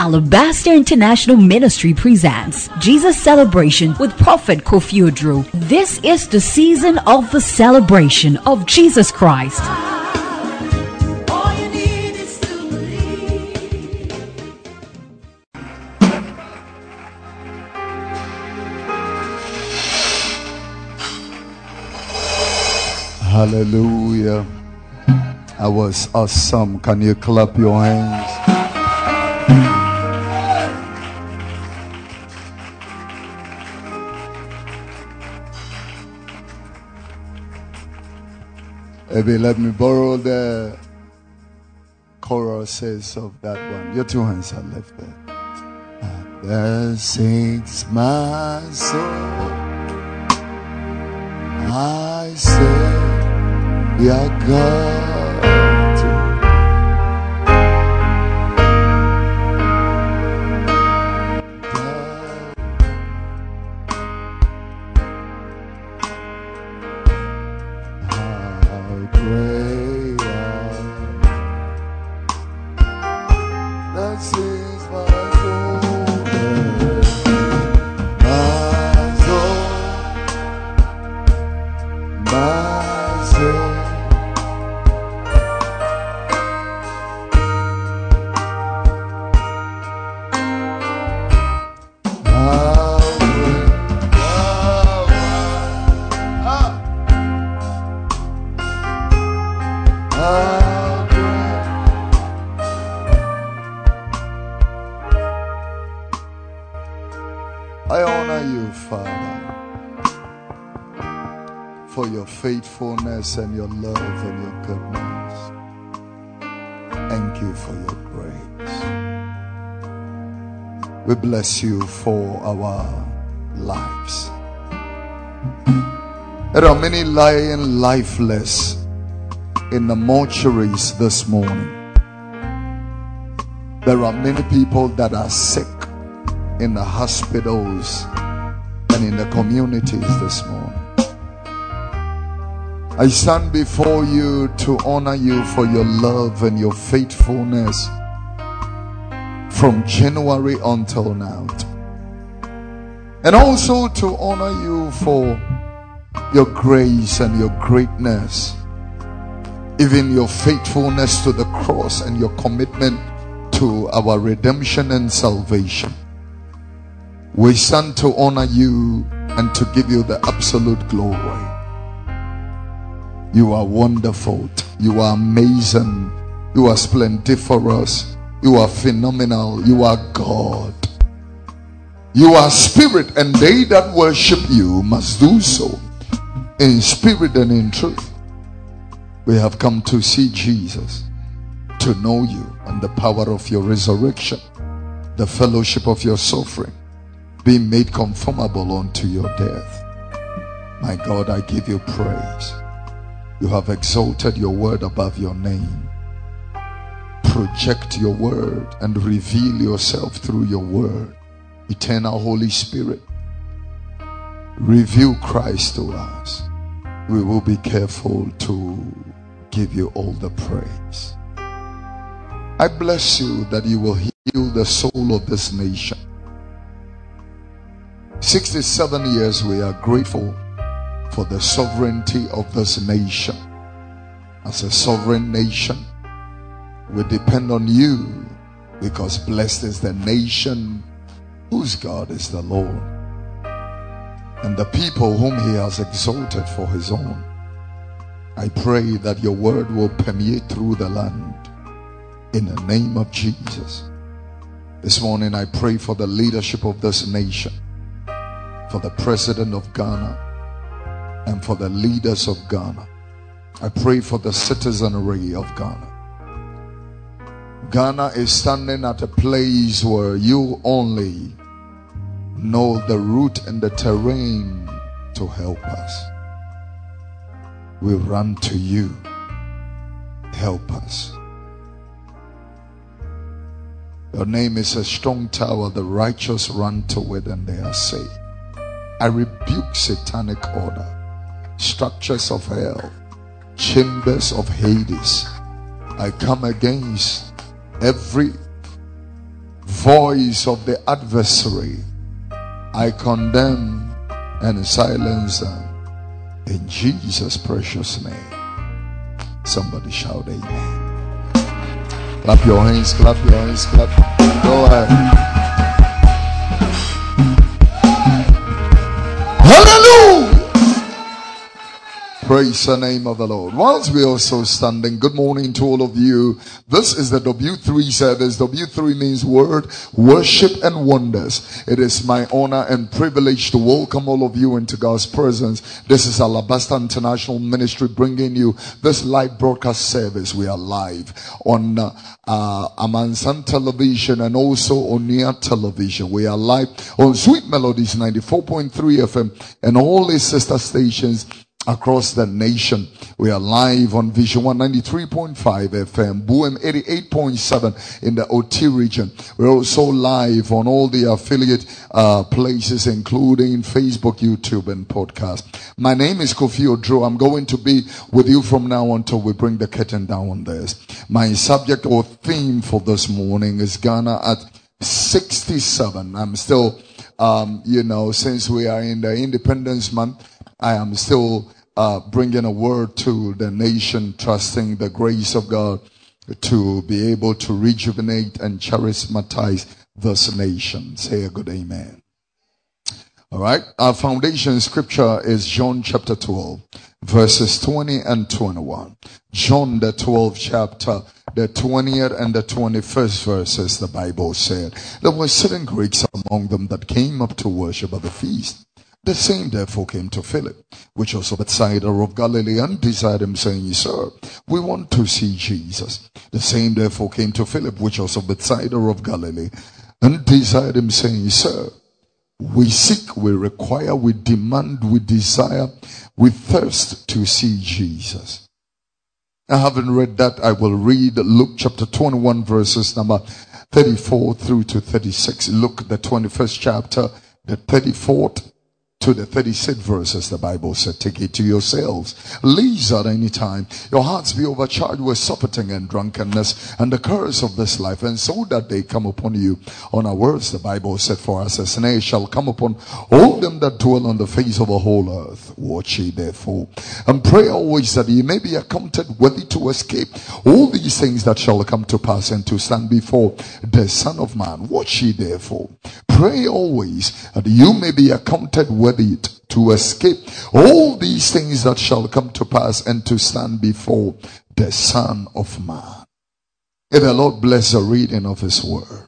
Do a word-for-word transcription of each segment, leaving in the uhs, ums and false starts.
Alabaster International Ministry presents Jesus Celebration with Prophet Kofi Oduro. This is the season of the celebration of Jesus Christ. All you need is to believe. Hallelujah. That was awesome. Can you clap your hands? Maybe let me borrow the choruses of that one. Your two hands are lifted. And there sings my soul. I say, your God. I honor you, Father, for your faithfulness and your love and your goodness. Thank you for your grace. We bless you for our lives. There are many lying lifeless in the mortuaries this morning. There are many people that are sick in the hospitals and in the communities this morning. I stand before you to honor you for your love and your faithfulness from January until now, and also to honor you for your grace and your greatness, even your faithfulness to the cross and your commitment to our redemption and salvation. We stand to honor you and to give you the absolute glory. You are wonderful. You are amazing. You are splendiferous. You are phenomenal. You are God. You are spirit, and they that worship you must do so in spirit and in truth. We have come to see Jesus, to know you and the power of your resurrection, the fellowship of your suffering, being made conformable unto your death. My God, I give you praise. You have exalted your word above your name. Project your word and reveal yourself through your word. Eternal Holy Spirit, reveal Christ to us. We will be careful to give you all the praise. I bless you that you will heal the soul of this nation. sixty-seven years we are grateful for the sovereignty of this nation. As a sovereign nation, we depend on you, because blessed is the nation whose God is the Lord, and the people whom he has exalted for his own. I pray that your word will permeate through the land in the name of Jesus. This morning I pray for the leadership of this nation, for the president of Ghana, and for the leaders of Ghana. I pray for the citizenry of Ghana. Ghana is standing at a place where you only know the route and the terrain to help us. We run to you. Help us. Your name is a strong tower. The righteous run to it and they are saved. I rebuke satanic order, structures of hell, chambers of Hades. I come against every voice of the adversary, I condemn and silence them in Jesus' precious name. Somebody shout amen. Clap your hands, clap your hands, clap. Go ahead. Hallelujah. Praise the name of the Lord. Whilst we are also standing, good morning to all of you. This is the W three service. W three means word, worship, and wonders. It is my honor and privilege to welcome all of you into God's presence. This is Alabaster International Ministry bringing you this live broadcast service. We are live on uh, uh, Amansan Television and also on Nia Television. We are live on Sweet Melodies ninety-four point three F M and all its sister stations across the nation. We are live on Vision one ninety-three point five F M, Boom eighty-eight point seven in the O T region. We're also live on all the affiliate uh, places, including Facebook, YouTube, and podcast. My name is Kofi Odro. I'm going to be with you from now until we bring the curtain down on this. My subject or theme for this morning is Ghana at sixty-seven. I'm still, um, you know, since we are in the Independence Month, I am still uh, bringing a word to the nation, trusting the grace of God to be able to rejuvenate and charismatize this nation. Say a good amen. All right. Our foundation scripture is John chapter twelve, verses twenty and twenty-one. John the twelfth chapter, the twentieth and the twenty-first verses, the Bible said, there were certain Greeks among them that came up to worship at the feast. The same therefore came to Philip, which was of Bethsaida of Galilee, and desired him, saying, Sir, we want to see Jesus. The same therefore came to Philip, which was of Bethsaida of Galilee, and desired him, saying, Sir, we seek, we require, we demand, we desire, we thirst to see Jesus. I haven't read that. I will read Luke chapter twenty-one, verses number thirty-four through to thirty-six. Luke the twenty-first chapter, the thirty-fourth to the thirty-sixth verses, the Bible said, take it to yourselves, lest at any time your hearts be overcharged with surfeiting and drunkenness and the curse of this life, and so that they come upon you unawares. The Bible said, for us a snare shall come upon all them that dwell on the face of the whole earth. Watch ye therefore, and pray always that ye may be accounted worthy to escape all these things that shall come to pass, and to stand before the Son of Man. Watch ye therefore, pray always that you may be accounted worthy to escape all these things that shall come to pass, and to stand before the Son of Man. May the Lord bless the reading of his word.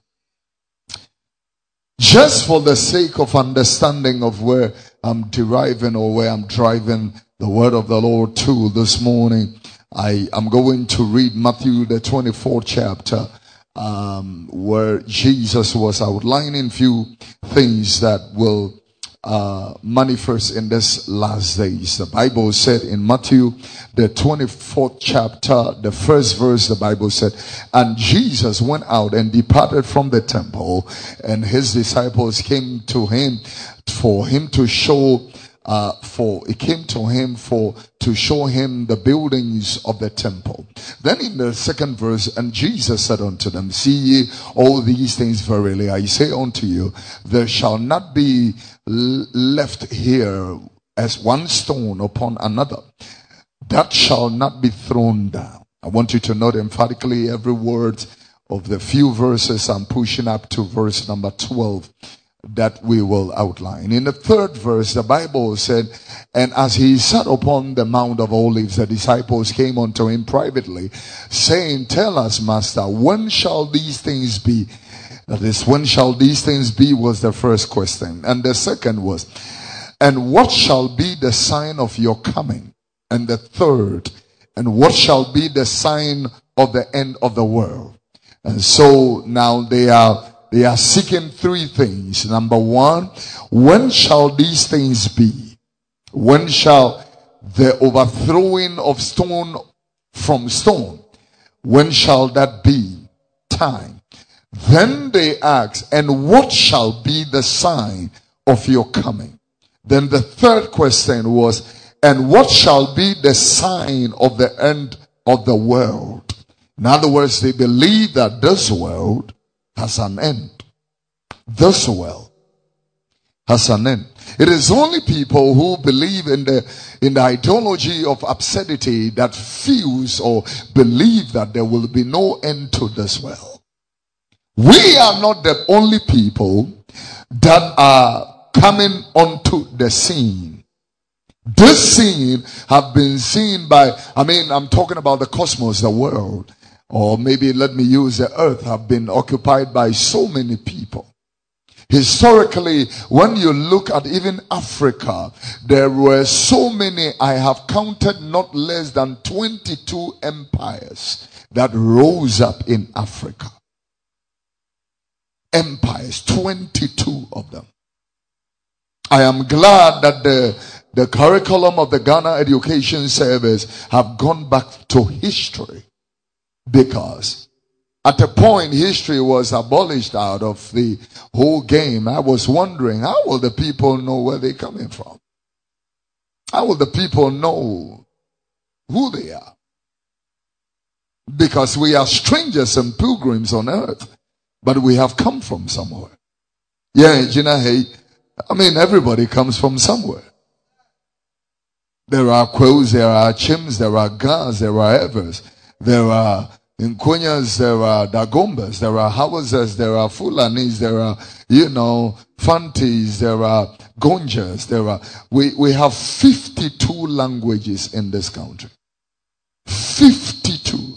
Just for the sake of understanding of where I'm deriving or where I'm driving the word of the Lord to this morning, I am going to read Matthew the twenty-fourth chapter, um, where Jesus was outlining few things that will Uh, manifest in this last days. The Bible said in Matthew the twenty-fourth chapter, the first verse, the Bible said, and Jesus went out and departed from the temple, and his disciples came to him for him to show uh for it came to him for to show him the buildings of the temple. Then in the second verse, and Jesus said unto them, see ye all these things? Verily I say unto you, there shall not be l- left here as one stone upon another that shall not be thrown down. I want you to note emphatically every word of the few verses I'm pushing up to verse number twelve that we will outline. In the third verse, the Bible said, and as he sat upon the Mount of Olives, the disciples came unto him privately, saying, tell us, Master, when shall these things be? That is, when shall these things be was the first question. And the second was, and what shall be the sign of your coming? And the third, and what shall be the sign of the end of the world? And so now they are They are seeking three things. Number one, when shall these things be? When shall the overthrowing of stone from stone, when shall that be? Time. Then they ask, and what shall be the sign of your coming? Then the third question was, and what shall be the sign of the end of the world? In other words, they believe that this world has an end. This world has an end. It is only people who believe in the in the ideology of absurdity that feels or believe that there will be no end to this world. We are not the only people that are coming onto the scene. This scene have been seen by, I mean, I'm talking about the cosmos, the world, or maybe let me use the earth, have been occupied by so many people. Historically, when you look at even Africa, there were so many, I have counted not less than twenty-two empires that rose up in Africa. Empires, twenty-two of them. I am glad that the, the curriculum of the Ghana Education Service have gone back to history, because at a point history was abolished out of the whole game. I was wondering, how will the people know where they're coming from? How will the people know who they are? Because we are strangers and pilgrims on earth, but we have come from somewhere. Yeah, Gina, hey, I mean, everybody comes from somewhere. There are Kwos, there are Chims, there are Gas, there are Evers, there are Nkunyas, there are Dagombas, there are Hawazas, there are Fulanis, there are, you know, Fantis, there are Gonjas, there are, we, we have fifty-two languages in this country. fifty-two.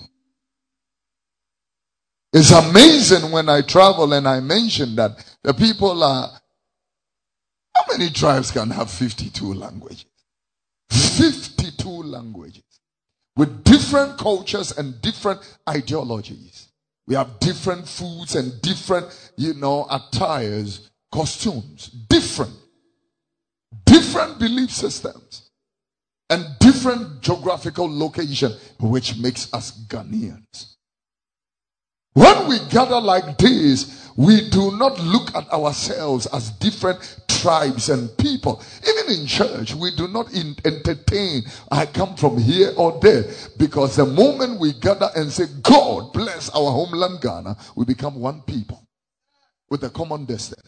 It's amazing when I travel and I mention that the people are, how many tribes can have fifty-two languages? fifty-two languages. With different cultures and different ideologies. We have different foods and different, you know, attires, costumes. Different. Different belief systems. And different geographical location, which makes us Ghanaians. When we gather like this, we do not look at ourselves as different tribes and people. Even in church, we do not in- entertain, I come from here or there. Because the moment we gather and say, God bless our homeland Ghana, we become one people with a common destiny.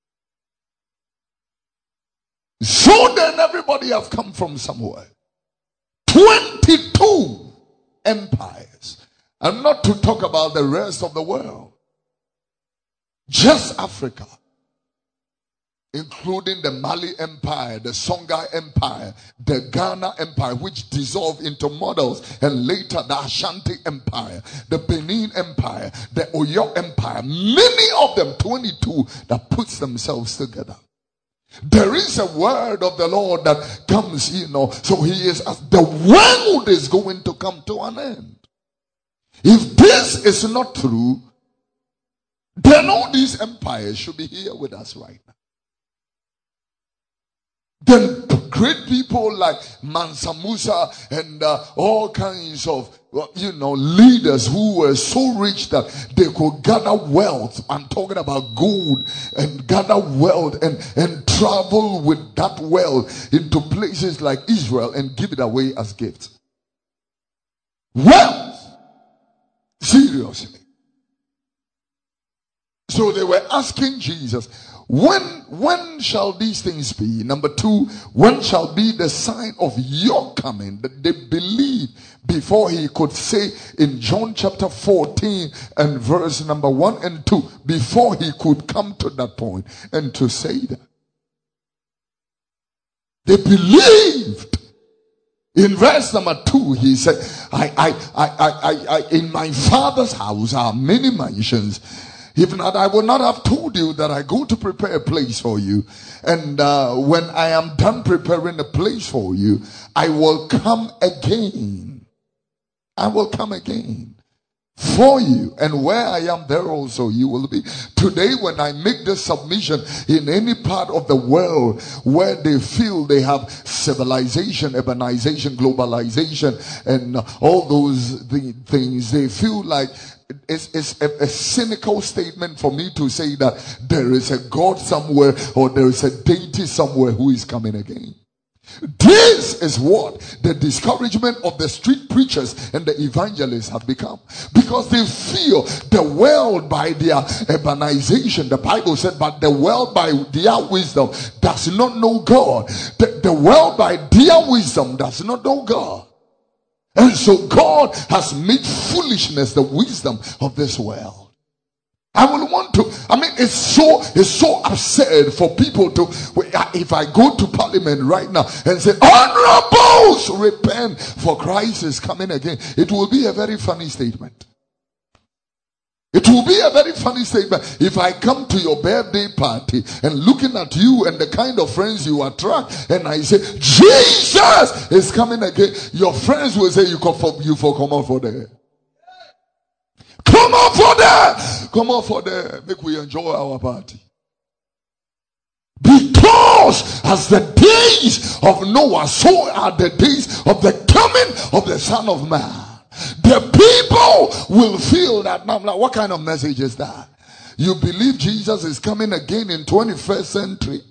So then everybody have come from somewhere. twenty-two empires. And not to talk about the rest of the world. Just Africa. Including the Mali Empire, the Songhai Empire, the Ghana Empire, which dissolved into models, and later the Ashanti Empire, the Benin Empire, the Oyo Empire. Many of them, twenty-two, that puts themselves together. There is a word of the Lord that comes, you know, so he is, as the world is going to come to an end. If this is not true, then all these empires should be here with us right now. Then great people like Mansa Musa and uh, all kinds of, you know, leaders who were so rich that they could gather wealth. I'm talking about gold, and gather wealth and, and travel with that wealth into places like Israel and give it away as gifts. Wealth! Seriously. So they were asking Jesus, when when shall these things be? Number two, when shall be the sign of your coming? That they believed before he could say in John chapter fourteen and verse number one and two, before he could come to that point and to say that. They believed. In verse number two, he said, I, I, I, I, I, in my Father's house are many mansions. If not, I would not have told you that I go to prepare a place for you. And uh, when I am done preparing a place for you, I will come again. I will come again for you. And where I am, there also you will be. Today, when I make this submission in any part of the world where they feel they have civilization, urbanization, globalization, and all those th- things, they feel like it's, it's a, a cynical statement for me to say that there is a God somewhere or there is a deity somewhere who is coming again. This is what the discouragement of the street preachers and the evangelists have become, because they feel the world by their urbanization. The Bible said, but the world by their wisdom does not know God. The, the world by their wisdom does not know God. And so God has made foolishness the wisdom of this world. I will want to, I mean, it's so, it's so absurd for people to, if I go to parliament right now and say, honorables, repent, for Christ is coming again. It will be a very funny statement. It will be a very funny statement if I come to your birthday party and looking at you and the kind of friends you attract, and I say, Jesus is coming again. Your friends will say, you come for, you for come out for the Come on for that. Come on for that. Make we enjoy our party. Because as the days of Noah, so are the days of the coming of the Son of Man. The people will feel that. Now, now what kind of message is that? You believe Jesus is coming again in twenty-first century?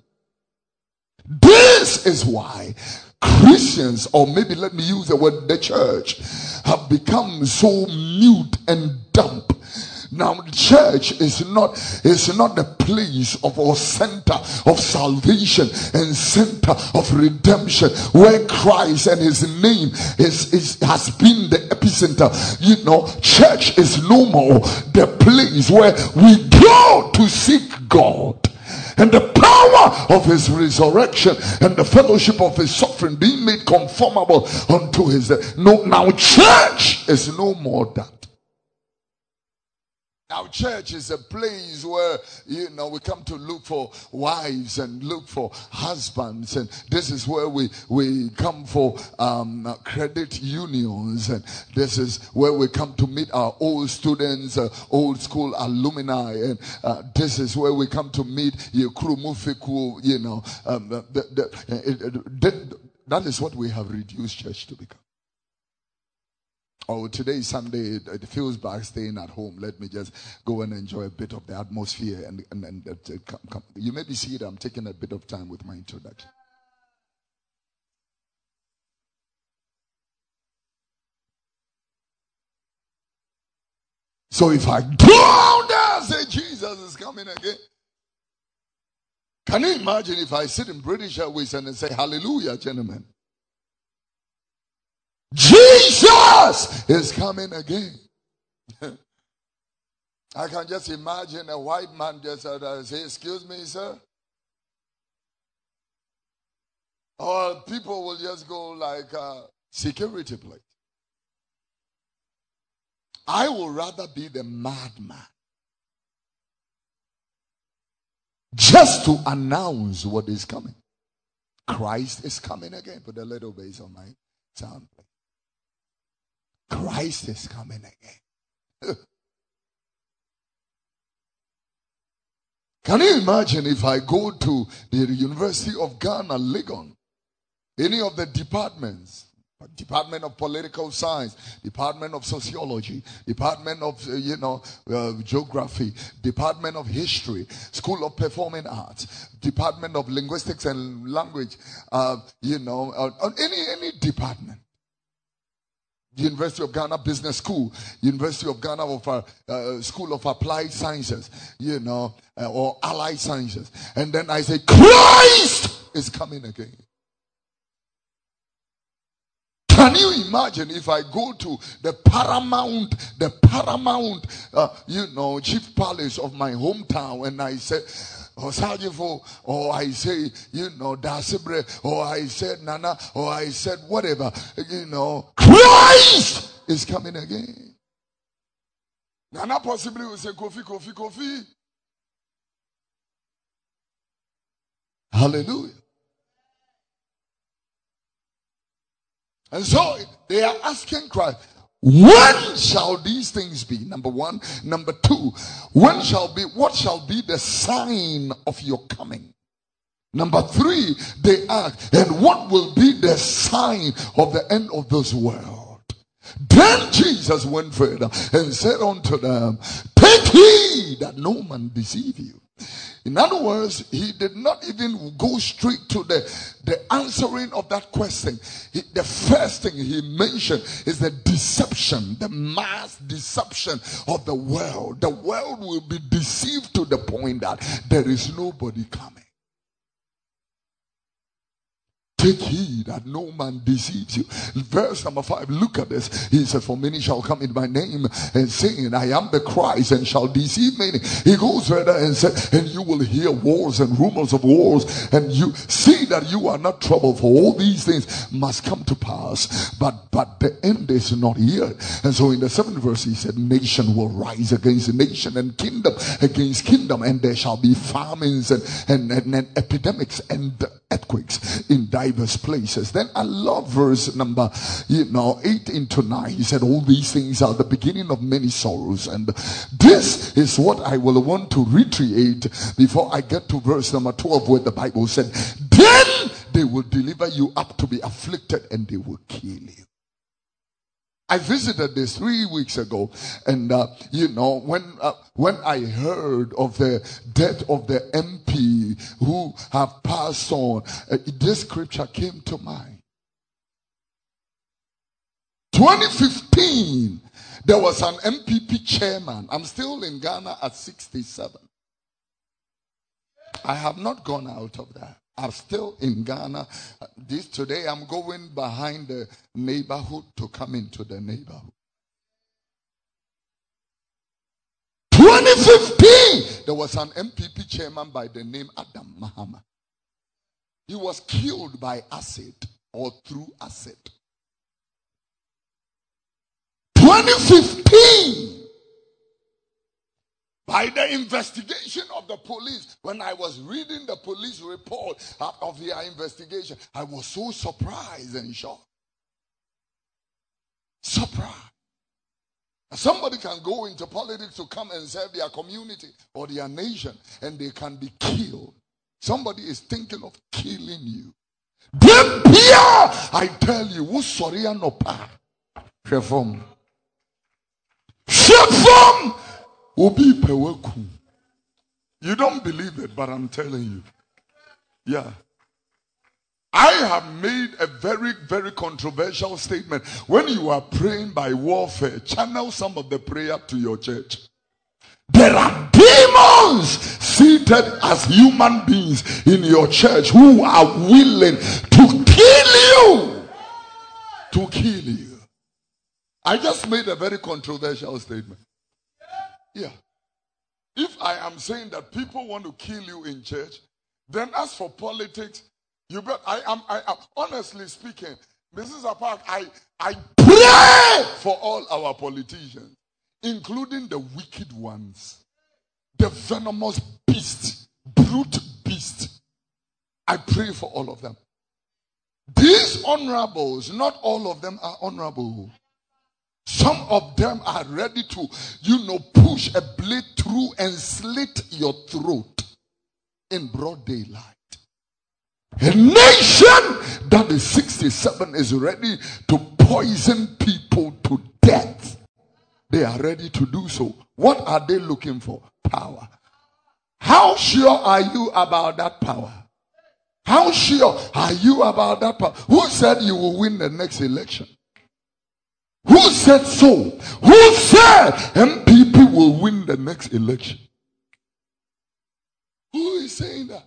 This is why Christians, or maybe let me use the word the church, have become so mute and dumb. Now the church is not is not the place of our center of salvation and center of redemption, where Christ and his name is, is has been the epicenter. You know, church is no more the place where we go to seek God. And the power of his resurrection and the fellowship of his suffering being made conformable unto his death. No, now church is no more that. Now church is a place where, you know, we come to look for wives and look for husbands, and this is where we we come for um, credit unions, and this is where we come to meet our old students, uh, old school alumni, and uh, this is where we come to meet Yekrumufiku, you know, um, the, the, the, the, that is what we have reduced church to become. Oh, today is Sunday. It feels bad staying at home. Let me just go and enjoy a bit of the atmosphere. And, and, and uh, come, come. You maybe see that I'm taking a bit of time with my introduction. So if I go out there and say Jesus is coming again, can you imagine if I sit in British Airways and say hallelujah, gentlemen? Jesus is coming again. I can just imagine a white man just uh, say, excuse me, sir. Or people will just go like uh, security plate. I would rather be the madman just to announce what is coming. Christ is coming again. Put a little bass on my sound plate. Christ is coming again. Can you imagine if I go to the University of Ghana, Legon, any of the departments, Department of Political Science, Department of Sociology, Department of, uh, you know, uh, Geography, Department of History, School of Performing Arts, Department of Linguistics and Language, uh, you know, uh, any any department. University of Ghana Business School, University of Ghana of uh, uh, School of Applied Sciences, you know, uh, or Allied Sciences. And then I say, Christ is coming again. Can you imagine if I go to the paramount, the paramount, uh, you know, chief palace of my hometown, and I say, or Sajifo, or I say, you know, Dasibre, or I said Nana, or I said whatever, you know, Christ is coming again. Nana possibly will say, Kofi, Kofi, Kofi. Hallelujah. And so they are asking Christ, when shall these things be? Number one. Number two, when shall be, what shall be the sign of your coming? Number three, they ask, and what will be the sign of the end of this world? Then Jesus went further and said unto them, take heed that no man deceive you. In other words, he did not even go straight to the, the answering of that question. He, the first thing he mentioned is the deception, the mass deception of the world. The world will be deceived to the point that there is nobody coming. Take heed that no man deceives you. Verse number five, look at this. He said, for many shall come in my name and saying, I am the Christ, and shall deceive many. He goes further and said, and you will hear wars and rumors of wars, and you see that you are not troubled, for all these things must come to pass. But but the end is not yet. And so in the seventh verse he said, nation will rise against nation, and kingdom against kingdom, and there shall be famines and, and, and, and epidemics and earthquakes in diverse places. Then I love verse number, you know, eight into nine. He said, all these things are the beginning of many sorrows. And this is what I will want to reiterate before I get to verse number twelve, where the Bible said, then they will deliver you up to be afflicted, and they will kill you. I visited this three weeks ago, and uh, you know, when uh, when I heard of the death of the M P who have passed on, uh, this scripture came to mind. twenty fifteen, there was an M P P chairman. I'm still in Ghana at sixty-seven. I have not gone out of that. I'm still in Ghana. This today I'm going behind the neighborhood to come into the neighborhood. twenty fifteen, there was an M P P chairman by the name Adam Mahama. He was killed by acid or through acid. twenty fifteen, by the investigation of the police, when I was reading the police report of their investigation, I was so surprised and shocked. Surprised. Somebody can go into politics to come and serve their community or their nation, and they can be killed. Somebody is thinking of killing you. Then Pierre, I tell you, who sorry no pa? Shefom. Shefom. Obi peweku. You don't believe it, but I'm telling you. Yeah. I have made a very, very controversial statement. When you are praying by warfare, channel some of the prayer to your church. There are demons seated as human beings in your church who are willing to kill you. To kill you. I just made a very controversial statement. Yeah. If I am saying that people want to kill you in church, then as for politics, you bet I am I am honestly speaking, Missus Apark, I I pray for all our politicians, including the wicked ones, the venomous beast, brute beast. I pray for all of them. These honorables, not all of them are honorable. Some of them are ready to, you know, push a blade through and slit your throat in broad daylight. A nation that is sixty-seven is ready to poison people to death. They are ready to do so. What are they looking for? Power. How sure are you about that power? How sure are you about that power? Who said you will win the next election? Who said so? Who said M P P will win the next election? Who is saying that?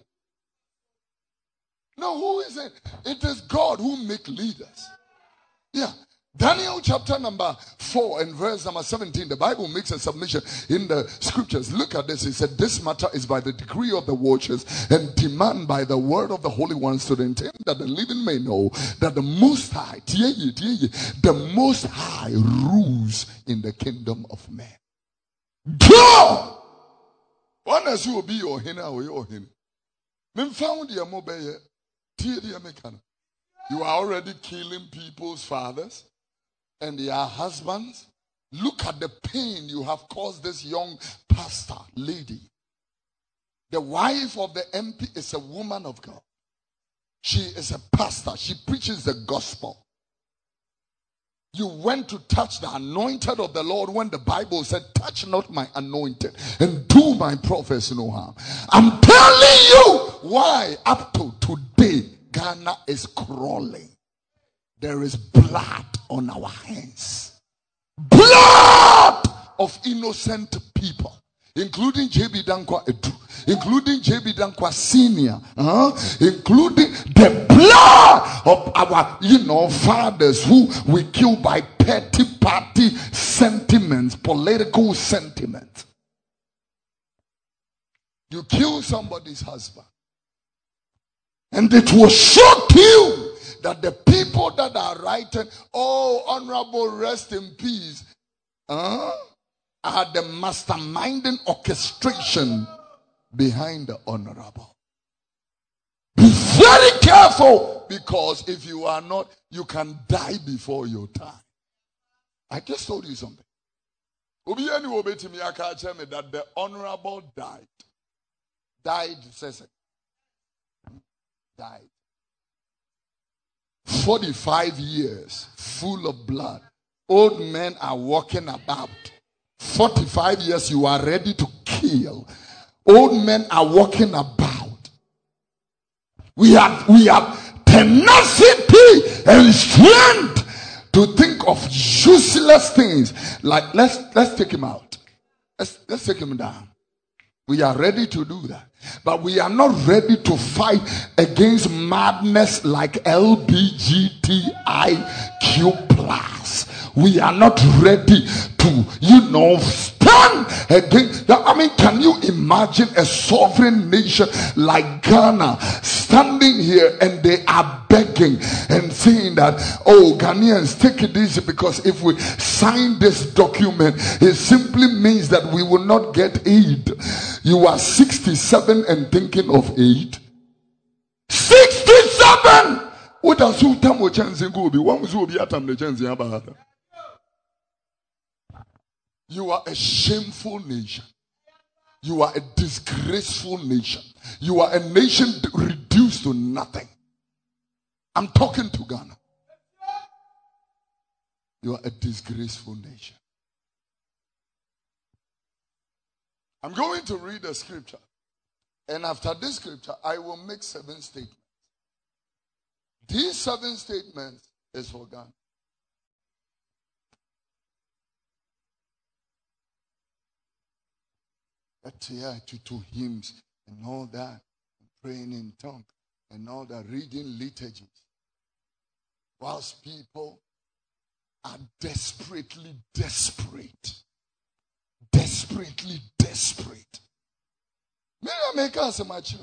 No, who is it? It is God who makes leaders. Yeah. Daniel chapter number four and verse number seventeen, the Bible makes a submission in the scriptures. Look at this. It said, this matter is by the decree of the watchers and demand by the word of the Holy Ones to the intent that the living may know that the Most High, the Most High rules in the kingdom of man. God! One as you will be your hina or your hina. Men found your mobile. You are already killing people's fathers and their husbands. Look at the pain you have caused this young pastor lady. The wife of the M P is a woman of God. She is a pastor. She preaches the gospel. You went to touch the anointed of the Lord when the Bible said, touch not my anointed and do my prophets no harm. I'm telling you why up to today Ghana is crawling. There is blood on our hands. Blood of innocent people, including J B Dankwa Edu, including J B Dankwa Senior, uh, including the blood of our, you know, fathers who we kill by petty party sentiments, political sentiments. You kill somebody's husband, and it will shock you that the people that are writing, oh, honorable rest in peace, uh, are the masterminding orchestration behind the honorable. Be very careful, because if you are not, you can die before your time. I just told you something. That the honorable died. Died, says it. Died. forty-five years, full of blood. Old men are walking about. forty-five years, you are ready to kill. Old men are walking about. We have, we have tenacity and strength to think of useless things. Like, let's, let's take him out. Let's, let's take him down. We are ready to do that. But we are not ready to fight against madness like L G B T Q plus. We are not ready to, you know, stand against that. I mean, can you imagine a sovereign nation like Ghana standing here and they are begging and saying that, oh, Ghanaians, take it easy, because if we sign this document, it simply means that we will not get aid. You are sixty-seven and thinking of aid? sixty-seven! What does Sultan chance go be? One will be at the chance about. You are a shameful nation. You are a disgraceful nation. You are a nation reduced to nothing. I'm talking to Ghana. You are a disgraceful nation. I'm going to read a scripture. And after this scripture, I will make seven statements. These seven statements is for Ghana. That's here to, to hymns and all that, and praying in tongues and all that, reading liturgies. Whilst people are desperately desperate. Desperately desperate. May I make us a match?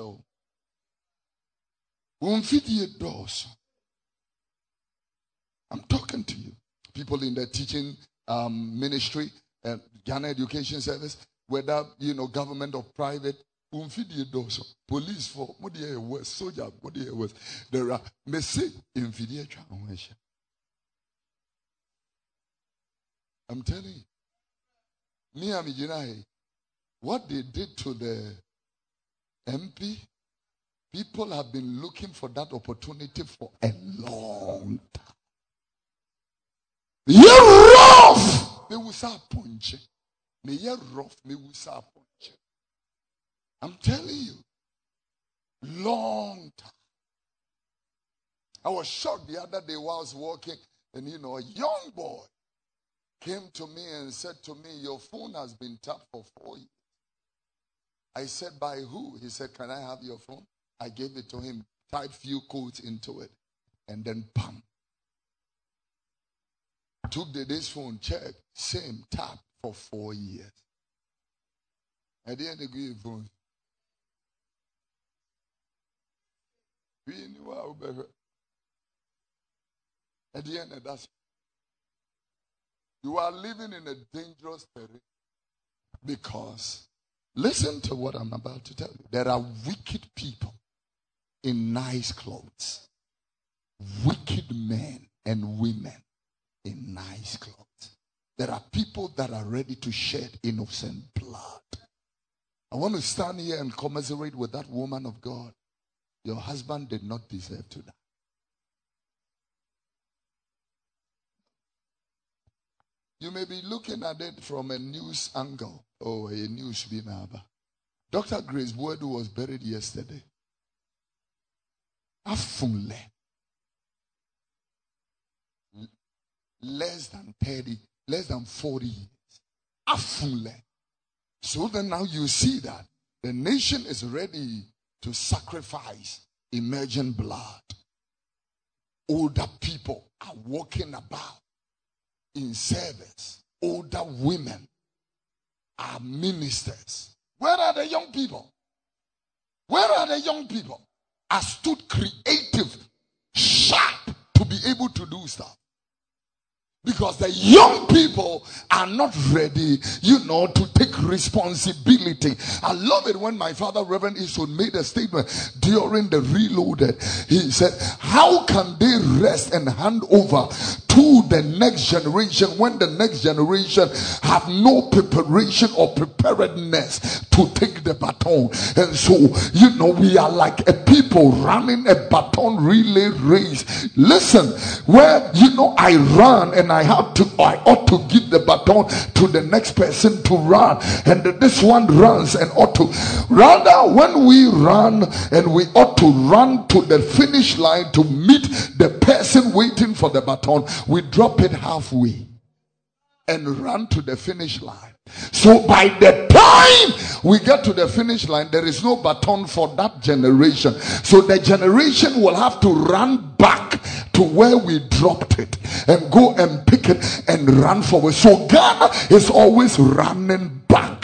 I'm talking to you. People in the teaching um, ministry, uh, Ghana Education Service, whether, you know, government or private, police for West, soldier, West. There are message in video. I'm telling you. Me and what they did to the M P, people have been looking for that opportunity for a long time. You're rough! Me will start punching. Me you're rough, me will start punching. I'm telling you. Long time. I was shocked the other day while I was walking, and you know, a young boy came to me and said to me, your phone has been tapped for four years. I said, by who? He said, can I have your phone? I gave it to him, typed few codes into it, and then bam. Took the this phone, checked, same tap for four years. I didn't agree with phone. We knew how better. At the end of that, you are living in a dangerous terrain because, listen to what I'm about to tell you. There are wicked people in nice clothes. Wicked men and women in nice clothes. There are people that are ready to shed innocent blood. I want to stand here and commiserate with that woman of God. Your husband did not deserve to die. You may be looking at it from a news angle. Oh, a news binaba. Doctor Grace Boadu was buried yesterday. Afunle. Less than thirty, less than forty years. Afunle. So then now you see that the nation is ready to sacrifice emergent blood. Older people are walking about in service. Older women are ministers. Where are the young people? Where are the young people? Are stood creative, sharp to be able to do stuff. Because the young people are not ready, you know, to take responsibility. I love it when my father, Reverend Eastwood, made a statement during the Reloaded. He said, how can they rest and hand over to the next generation when the next generation have no preparation or preparedness to take the baton? And so, you know, we are like a people running a baton relay race. Listen, where, you know, I run and I have to, I ought to give the baton to the next person to run, and this one runs and ought to. Rather, when we run and we ought to run to the finish line to meet the person waiting for the baton, we drop it halfway and run to the finish line. So by the time we get to the finish line, there is no baton for that generation. So the generation will have to run back to where we dropped it and go and pick it and run forward. So Ghana is always running back.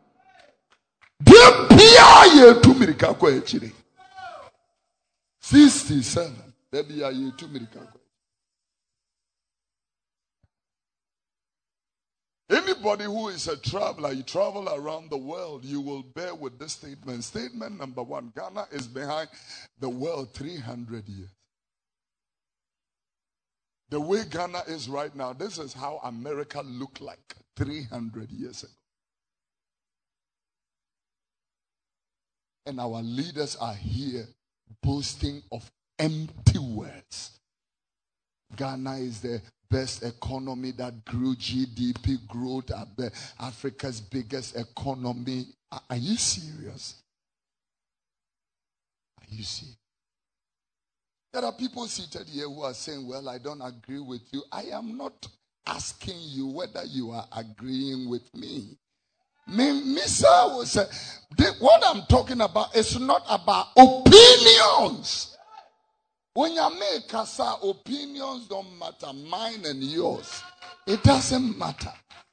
sixty-seven. Anybody who is a traveler, you travel around the world, you will bear with this statement. Statement number one, Ghana is behind the world three hundred years. The way Ghana is right now, this is how America looked like three hundred years ago. And our leaders are here boasting of empty words. Ghana is the best economy that grew, G D P growth at the Africa's biggest economy. Are, are you serious? Are you serious? There are people seated here who are saying, well, I don't agree with you. I am not asking you whether you are agreeing with me. Me, Mister will say, what I'm talking about is not about opinions. When you make kasa, opinions don't matter, mine and yours. It doesn't matter.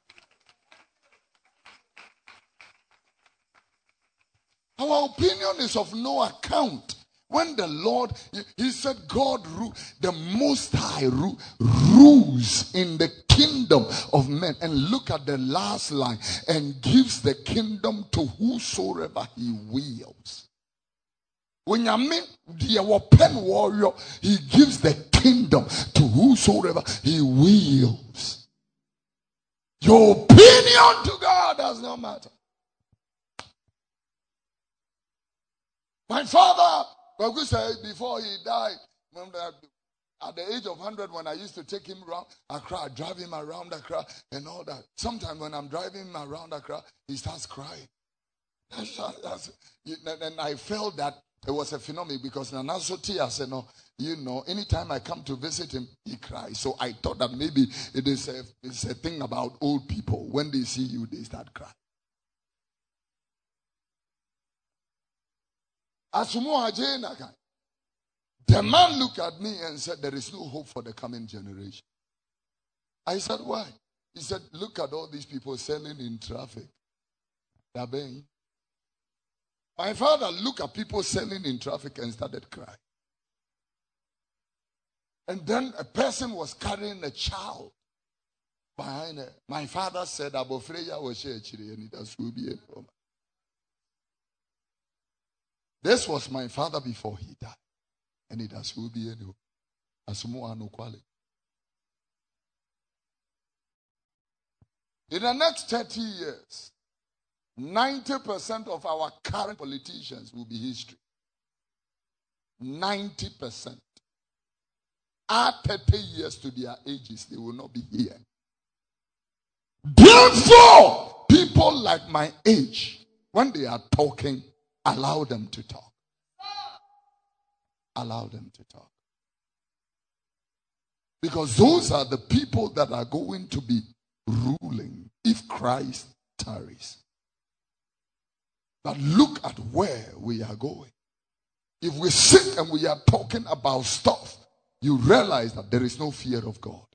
Our opinion is of no account. When the Lord, he said God, the Most High rules in the kingdom of men. And look at the last line, and gives the kingdom to whosoever he wills. When you mean the pen warrior, he gives the kingdom to whosoever he wills. Your opinion to God does not matter. My father, like we said, before he died, at the age of one hundred, when I used to take him around Accra, drive him around Accra and all that. Sometimes when I'm driving him around Accra, he starts crying. And I felt that it was a phenomenon because Nana Sotia said, no, you know, anytime I come to visit him, he cries. So I thought that maybe it is a, it's a thing about old people. When they see you, they start crying. The man looked at me and said, there is no hope for the coming generation. I said, why? He said, look at all these people selling in traffic. My father looked at people selling in traffic and started crying. And then a person was carrying a child behind her. My father said, Abofreya was here, and it will be a problem. This was my father before he died. And it has will be anyway. In the next thirty years, ninety percent of our current politicians will be history. ninety percent. Add thirty years to their ages, they will not be here. Therefore, people like my age, when they are talking, allow them to talk. Allow them to talk. Because those are the people that are going to be ruling if Christ tarries. But look at where we are going. If we sit and we are talking about stuff, you realize that there is no fear of God.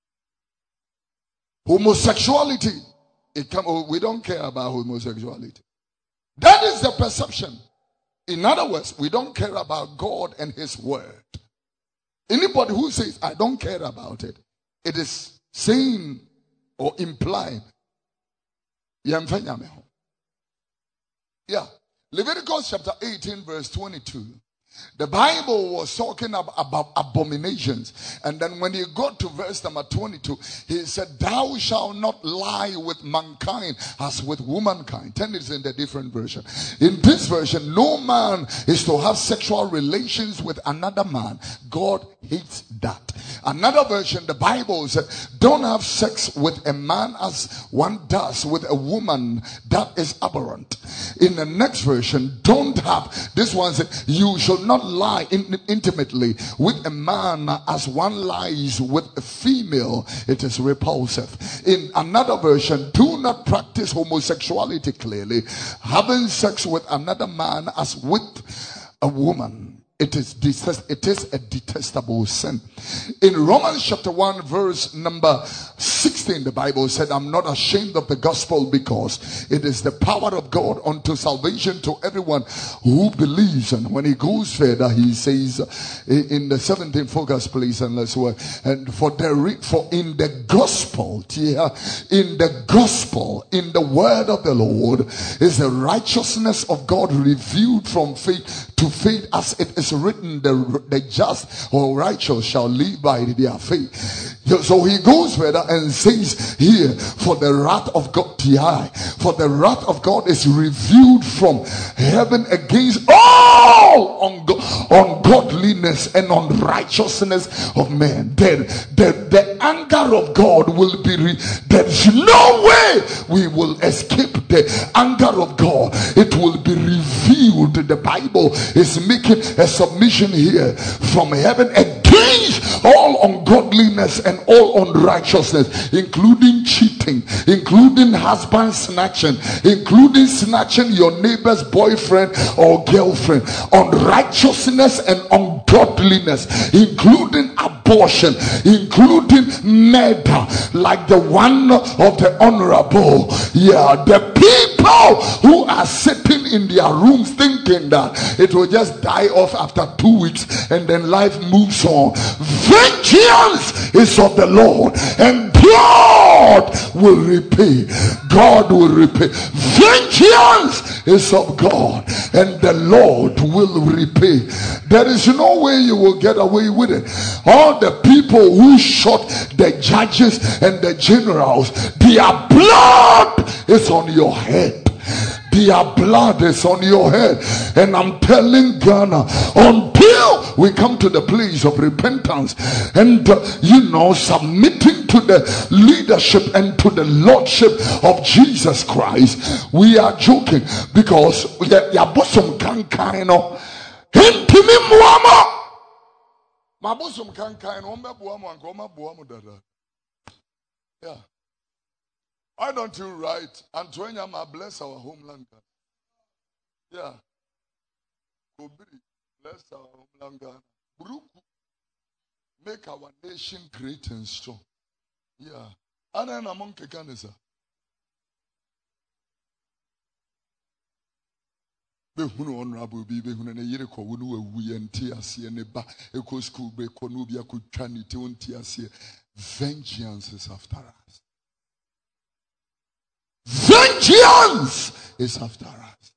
Homosexuality, it come, oh, we don't care about homosexuality. That is the perception. In other words, we don't care about God and His word. Anybody who says, I don't care about it, it is saying or implying. Yeah. Leviticus chapter eighteen, verse twenty-two. The Bible was talking about, about abominations. And then when he got to verse number twenty-two, he said, thou shalt not lie with mankind as with womankind. Ten is in the different version. In this version, no man is to have sexual relations with another man. God hates that. Another version, the Bible said, don't have sex with a man as one does with a woman. That is aberrant. In the next version, don't have, this one said, you shall not lie in, intimately with a man as one lies with a female. It is repulsive. In another version, do not practice homosexuality clearly. Having sex with another man as with a woman. It is, detest, it is a detestable sin. In Romans chapter one verse number sixteen, the Bible said, I'm not ashamed of the gospel because it is the power of God unto salvation to everyone who believes. And when he goes further, he says in the seventeenth focus, please, and let's work. And for the for in the gospel, yeah, in the gospel, in the word of the Lord, is the righteousness of God revealed from faith to faith, as it is written, the, the just or righteous shall live by their faith. So he goes further and says here, for the wrath of God, for the wrath of God is revealed from heaven against all ungodliness and unrighteousness of men. Then the, the anger of God will be, re- there's no way we will escape the anger of God. It will be revealed. The Bible is making a submission here from heaven against all ungodliness and all unrighteousness, including cheating, including husband snatching, including snatching your neighbor's boyfriend or girlfriend, unrighteousness and ungodliness, including abortion, including murder, like the one of the honorable. Yeah, the people who are sitting in their rooms thinking that it will just die off after two weeks and then life moves on. Vengeance is of the Lord, and God will repay. God will repay. Vengeance is of God, and the Lord will repay. There is no way you will get away with it. All the people who shot the judges and the generals, their blood is on your head. Their blood is on your head. And I'm telling Ghana, until we come to the place of repentance and uh, you know, submitting to the leadership and to the lordship of Jesus Christ, we are joking. Because ya bosom kan kan no hentimi muama ma bosom kan kan no mbe boamu anko ma boamu dada. Yeah. Why don't you write, Antonia, bless our homeland? Yeah. Bless our homeland. Buruku, make our nation great and strong. Yeah. And then among Kekanisa. Behunu honorable be behunu na yere ko wonu awu enti ase ne ba eko school be ko no bia ko twa ni te onti ase. Vengeance is after us. Vengeance is after us.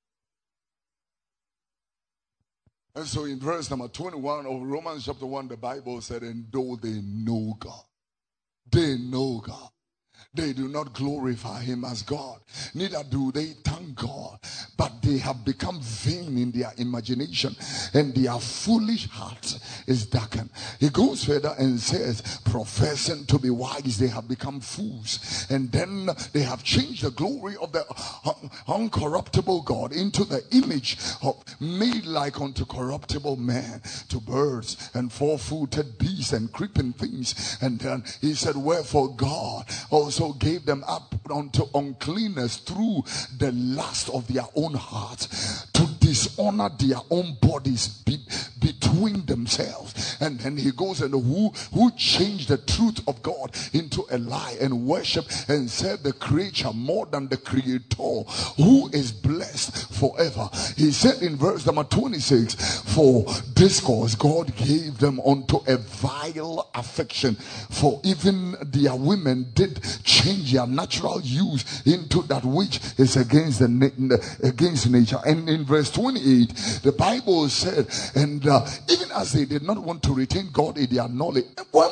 And so in verse number twenty-one of Romans chapter one, the Bible said, and though they know God, they know God, they do not glorify him as God, neither do they thank God, but they have become vain in their imagination, and their foolish heart is darkened. He goes further and says, professing to be wise, they have become fools, and then they have changed the glory of the uncorruptible God into the image of made like unto corruptible man, to birds and four-footed beasts and creeping things. And then he said, wherefore God also gave them up unto uncleanness through the lust of their own hearts, to dishonor their own bodies be, between themselves. And then he goes, and who who changed the truth of God into a lie, and worship and serve the creature more than the creator, who is blessed forever. He said in verse number twenty-six, for this cause God gave them unto a vile affection, for even their women did change their natural use into that which is against the na- against nature. And in verse twenty-eight, the Bible said, and uh, even as they did not want to retain God in their knowledge,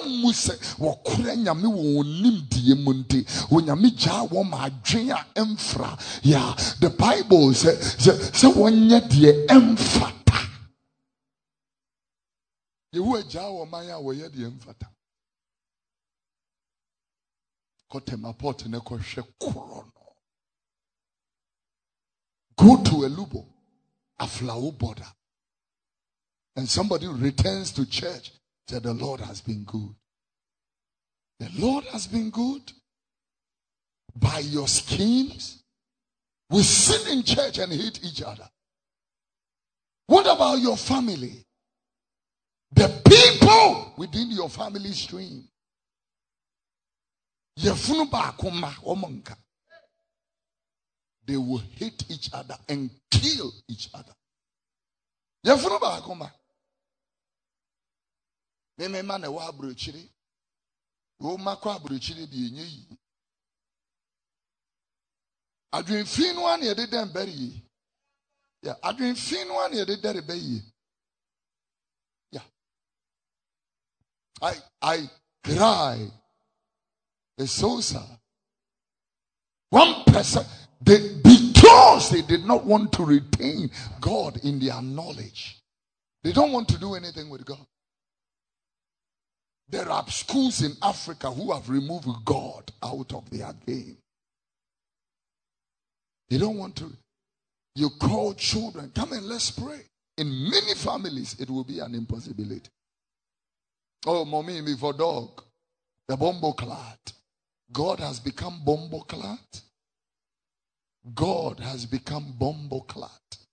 yeah, the Bible says, so when you the emphata, you were Jawa Maya, where you the emphata. Kotemapot and a go to a lubo, a flower border, and somebody returns to church, said the Lord has been good. The Lord has been good. By your schemes, we sit in church and hate each other. What about your family? The people within your family stream. They will hate each other and kill each other. Adwin fin one ye did them bury. Yeah, Adwin fin one ye did that baby. Yeah. I I cry. It's so sad. One person, they, because they did not want to retain God in their knowledge, they don't want to do anything with God. There are schools in Africa who have removed God out of their game. They don't want to. You call children, come and let's pray. In many families, it will be an impossibility. Oh, mommy, me for dog. The bombo clad. God has become bombo clad. God has become bombo clad.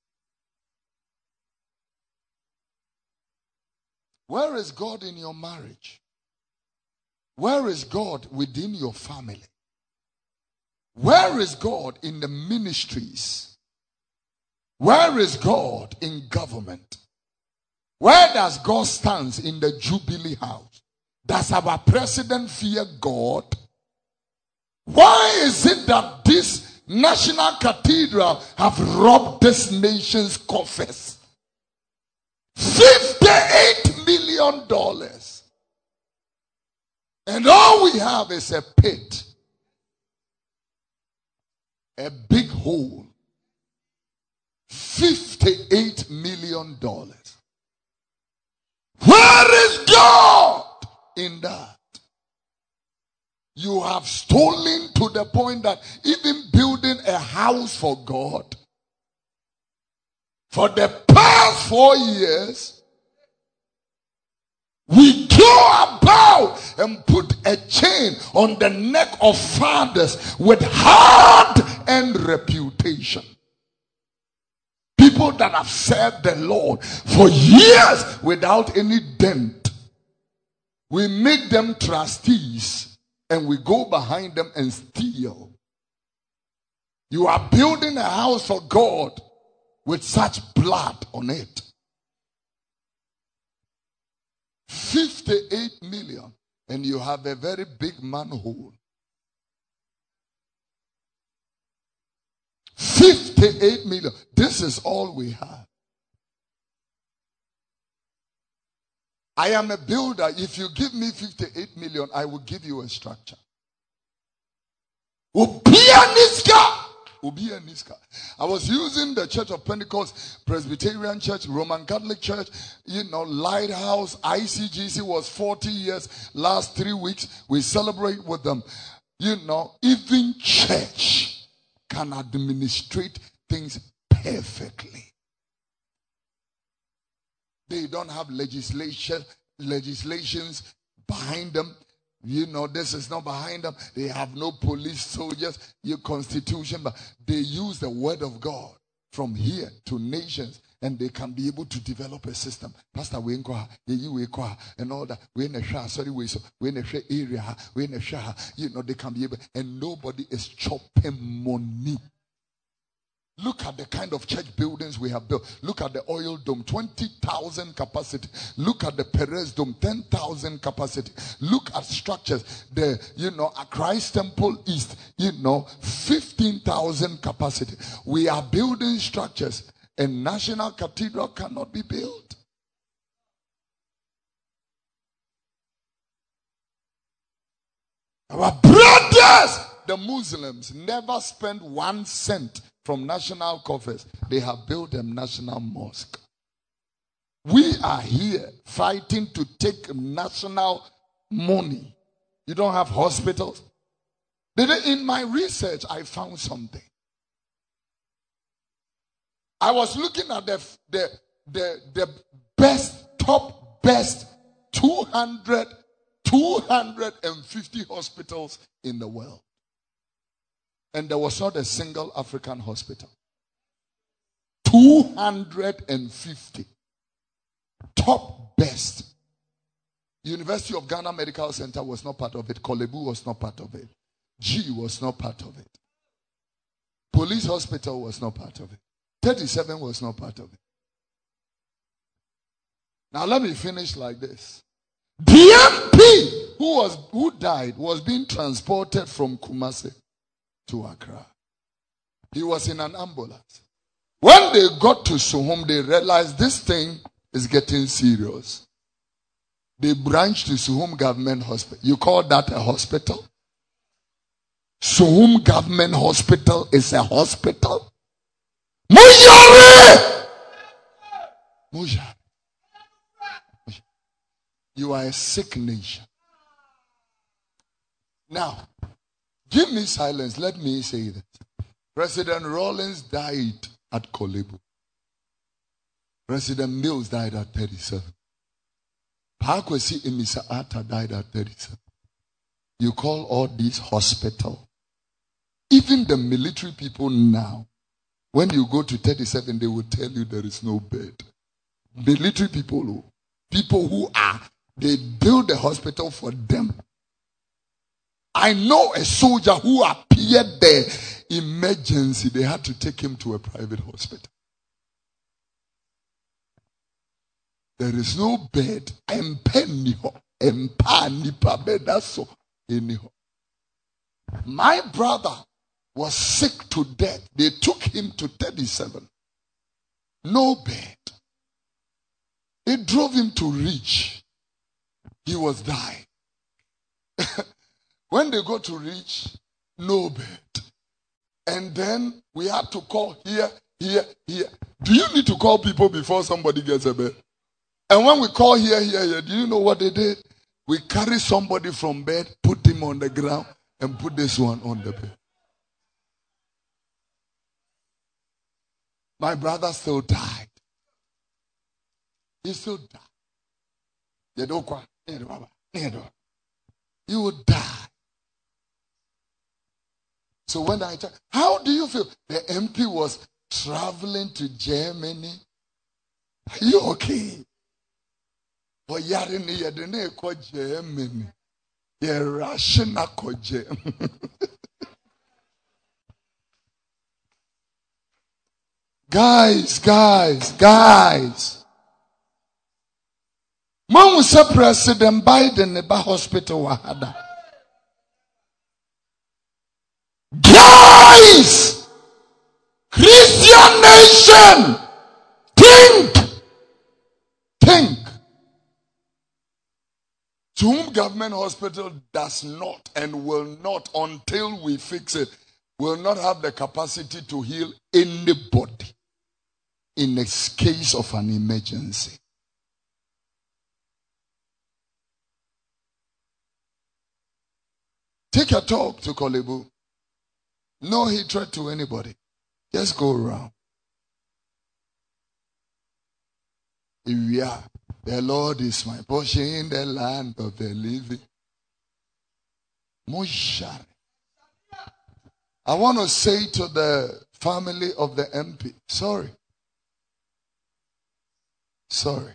Where is God in your marriage? Where is God within your family? Where is God in the ministries? Where is God in government? Where does God stand in the Jubilee House? Does our president fear God? Why is it that this national cathedral have robbed this nation's coffers? fifty-eight million dollars. And all we have is a pit. A big hole. fifty-eight million dollars. Where is God in that? You have stolen to the point that even building a house for God, for the past four years, we go about and put a chain on the neck of fathers with hard-earned reputation. People that have served the Lord for years without any dent. We make them trustees and we go behind them and steal. You are building a house for God with such blood on it. fifty-eight million, and you have a very big manhole. fifty-eight million. This is all we have. I am a builder. If you give me fifty-eight million, I will give you a structure. Upianiska Obi and Niska. I was using the Church of Pentecost, Presbyterian Church, Roman Catholic Church, you know, Lighthouse, I C G C was forty years. Last three weeks, we celebrate with them. You know, even church can administrate things perfectly. They don't have legislation, legislations behind them. You know, this is not behind them. They have no police, soldiers, your constitution, but they use the word of God from here to nations, and they can be able to develop a system. Pastor, we and all that. We in a sorry, we so we in a area, we in a you know, they can be able, and nobody is chopping money. Look at the kind of church buildings we have built. Look at the Oil Dome, twenty thousand capacity. Look at the Perez Dome, ten thousand capacity. Look at structures. The, you know, at Christ Temple East, you know, fifteen thousand capacity. We are building structures. A national cathedral cannot be built. Our brothers, the Muslims, never spend one cent from national coffers. They have built a national mosque. We are here fighting to take national money. You don't have hospitals. In my research, I found something. I was looking at the, the, the, the best, top best two hundred, two hundred fifty hospitals in the world. And there was not a single African hospital. two hundred fifty. Top best. University of Ghana Medical Center was not part of it. Kolebu was not part of it. G was not part of it. Police Hospital was not part of it. thirty-seven was not part of it. Now let me finish like this. D M P who was who died was being transported from Kumasi to Accra. He was in an ambulance. When they got to Suhum, they realized this thing is getting serious. They branched to Suhum Government Hospital. You call that a hospital? Suhum Government Hospital is a hospital? Mujare! Mujare. You are a sick nation. Now, give me silence. Let me say this. President Rawlings died at Kolebu. President Mills died at thirty-seven. Pakwesi Emisa Atta died at thirty-seven. You call all these hospital. Even the military people now, when you go to thirty-seven, they will tell you there is no bed. Military people, people who are, they build a hospital for them. I know a soldier who appeared there, emergency, they had to take him to a private hospital. There is no bed. My brother was sick to death. They took him to thirty-seven. No bed. They drove him to Reach. He was dying. When they go to Reach, no bed. And then we had to call here, here, here. Do you need to call people before somebody gets a bed? And when we call here, here, here, do you know what they did? We carry somebody from bed, put him on the ground, and put this one on the bed. My brother still died. He still died. You would die. So when I tell, how do you feel? The M P was traveling to Germany. Are you okay? But yarini yadene ko Germany. Ye Russian ko Germany. Guys, guys, guys. Mom was President Biden in the hospital wahada. Guys! Christian nation! Think! Think! To whom government hospital does not and will not until we fix it will not have the capacity to heal anybody in a case of an emergency. Take a talk to Kolebu. No hatred to anybody. Just go around. If we are, the Lord is my portion in the land of the living. Moshare. I want to say to the family of the M P, sorry. Sorry.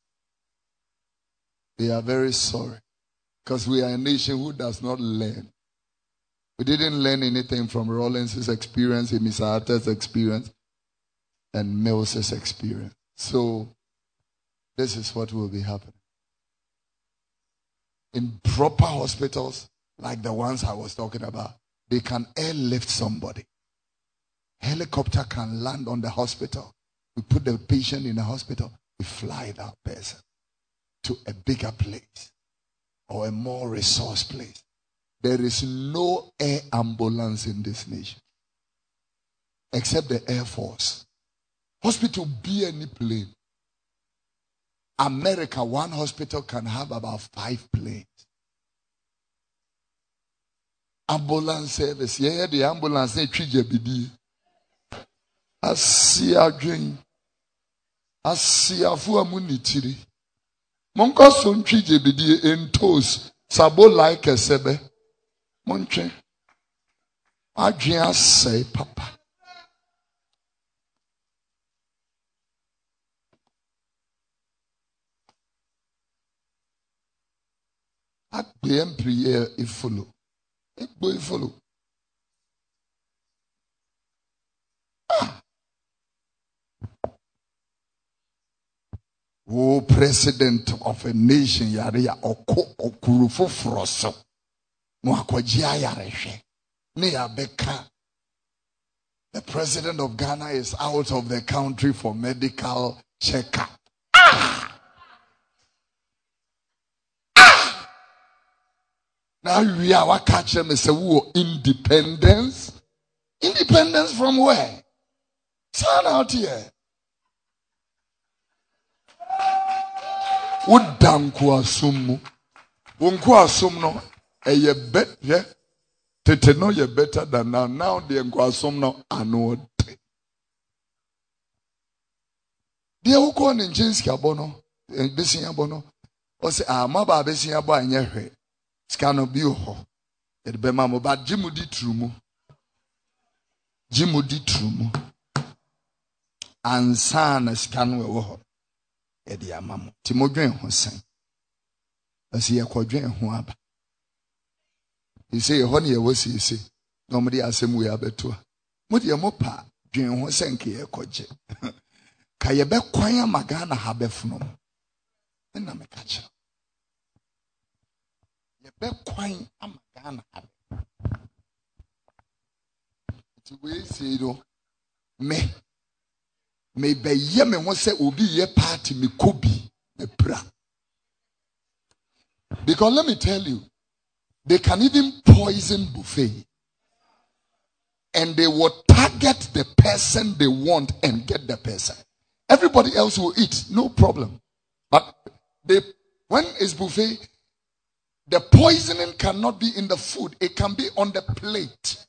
We are very sorry. Because we are a nation who does not learn. We didn't learn anything from Rollins' experience, Mister Arthur's experience, and Mills's experience. So, this is what will be happening. In proper hospitals, like the ones I was talking about, they can airlift somebody. Helicopter can land on the hospital. We put the patient in the hospital. We fly that person to a bigger place or a more resource place. There is no air ambulance in this nation except the Air Force. Hospital be any plane. America, one hospital can have about five planes. Ambulance service. Yeah, the ambulance they treat you bidi. Asia drink. Asia fu amuni tiri. Monko son treat you bidi in toes. Sabo like a sebe. Monche. Adrian say papa. Agbe empire ifolo. Egbo ifolo. Ah. Oh, president of a nation yare oko okurufo froso. Mo akwaji ayareshe. Ne abeka. The president of Ghana is out of the country for medical checkup. Now we are what catch them is a war independence. Independence from where? Stand out here. Would danku asumu. Wonku asum no. A ye bet ye. Tete no ye better than now. Now the enku asum no anode. The uko ni jinsi abono. Besi abono. O se ah maba besi abo anyehwe. Scan of Buho. It be mamma, but Jimudi Trumo. Jimudi Trumo. And son as can we wo. Edia mamma. Timodren Hossein. As he a quadrant Huab. He say, honey, was he say. Nobody asked him we are better. Mudia mopa. Jane Hossein ki a coje. Kayebe kwaya magana habefno. Then I'm a catcher. Be quine amagana. It's way say do me me be ye me won say obi ye party me kobi me pra. Because let me tell you, they can even poison buffet and they will target the person they want and get the person. Everybody else will eat, no problem. But they when it's buffet, the poisoning cannot be in the food. It can be on the plate.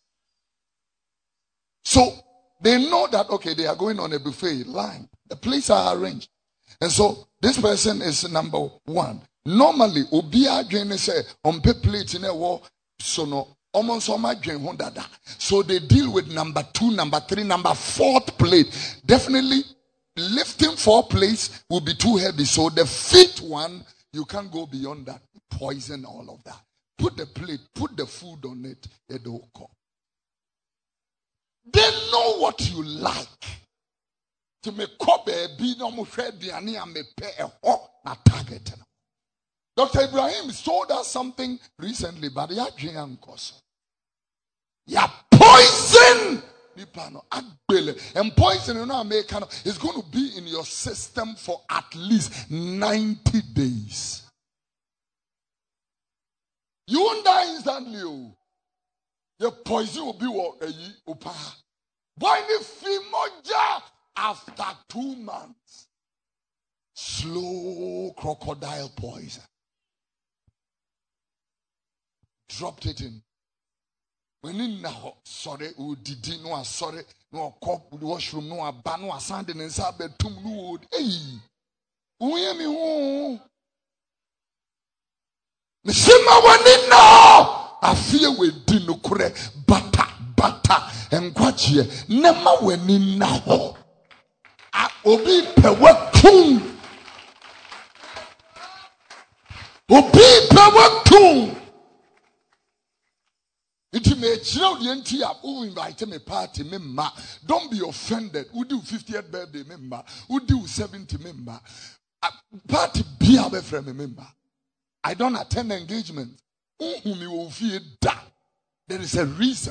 So they know that, okay, they are going on a buffet line. The plates are arranged. And so this person is number one. Normally, Obia Jane say, on pe plate in a war, so no, almost on my Jane Honda. So they deal with number two, number three, number fourth plate. Definitely, lifting four plates will be too heavy. So the fifth one, you can't go beyond that. Poison all of that. Put the plate, put the food on it. They know what you like. To make a be no more and me pay a hot target. Doctor Ibrahim told us something recently, but ya drink cause. Ya poison. And poison in America is going to be in your system for at least ninety days. You won't die instantly. Your poison will be what a upa. Boy, if moja after two months. Slow crocodile poison. Dropped it in. When in now, sorry, who did no sorry, no cop with washroom, no a ban, no a sand in inside bedroom, no, hey, who am you? Mishima wani now. I fear we didn't know bata bata and quachie. Nema wani now. I obi pewakum. Obi pewakum. It may chill the N T up who invited me party member. Don't be offended. Who do fiftieth birthday member? Who do seventy member? Party be a friend member. I don't attend engagement. Whom you will feel that. There is a reason.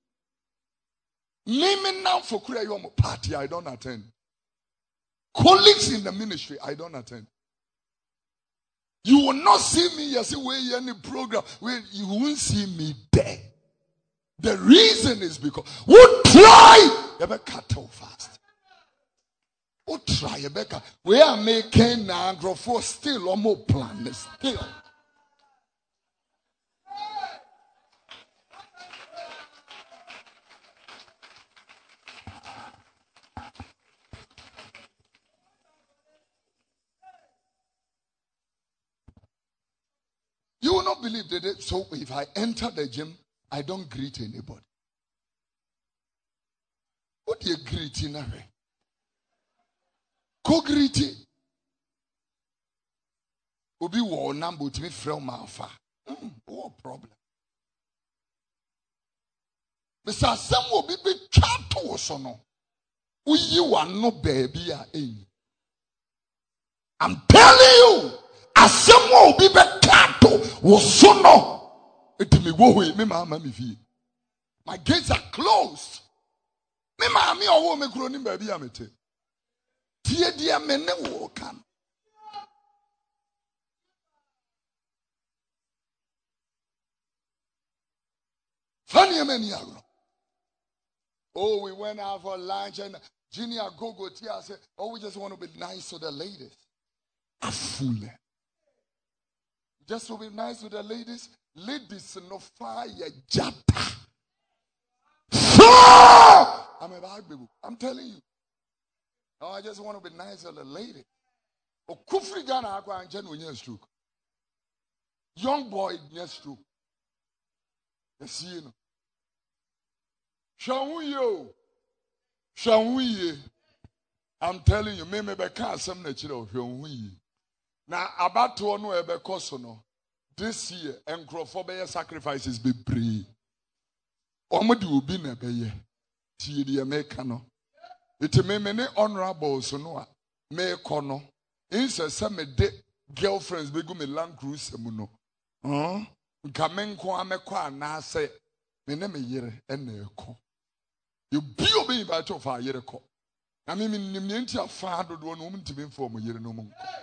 Name me now for Korea party. I don't attend. Colleagues in the ministry. I don't attend. You will not see me yes way any program where you won't see me there. The reason is because we try you better cut off fast. We try you better. We are making now grow for still or more plan still. You will not believe that. So if I enter the gym, I don't greet anybody. What do you greet in a way? Co-greeting. Obi wo number to me from my far. What problem? Besides, some will be big chat or so no. You are no baby. I'm telling you, as some will be big cat or so no. My gates are closed. Me mami owo me kuro ni baby amete. Tie dia me ne wo kan. Funny many agro. Oh, we went out for lunch and Junior go go tia said, "Oh, we just want to be nice to the ladies." A fool. Just to be nice to the ladies. Ladies no fire jata. I'm a bad baby. I'm telling you. No, I just want to be nice to the lady. O kufri gana akwa anjen wenye stroke. Young boy nye stroke. Yes, you know. Shawuyo. Shawuye. I'm telling you, me me be can't some nature of shawuye. Now about to know ebe kosono. This year, encrophobia sacrifices be brave. Omadi will be na beye. Ti the Americano. It may many honorable so no me kono. Insa some de girlfriends be go me land cruise muno. Huh? Kamen kwa me kwa na say me ne me yere ene ko. You be obi ba to fa yere ko. Na me nim ne nti afa do do no mti be for mo yere no mo.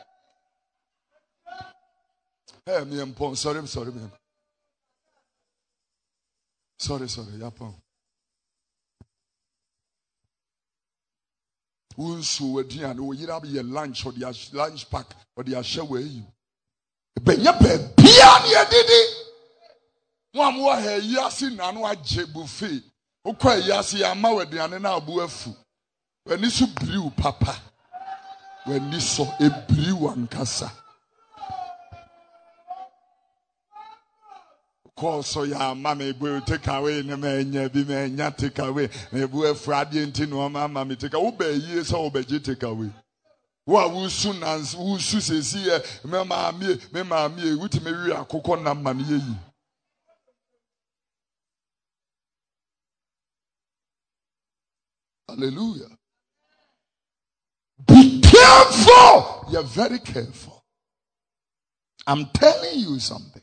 Hey, me am sorry, sorry, me. Sorry, sorry, yapon. Unsu wedi an o yira be lunch or the lunch pack or the share we you. Benya be bia ne edidi. Mo am wo ha yasi na no agye buffet. Ukwa yasi ama weduane na abu afu. Wani so briu papa. Wani so ebriu ankasa. Call so ya mama go take away na me nya bi me nya take away me bu afu ade nti no mama me take wo ba yi so wo ba ji take away wo a wo su nan wo su sesi e me ma me me ma me wuti me wi akokọ na ma ne yi. Hallelujah. Be careful. You're very careful. I'm telling you something.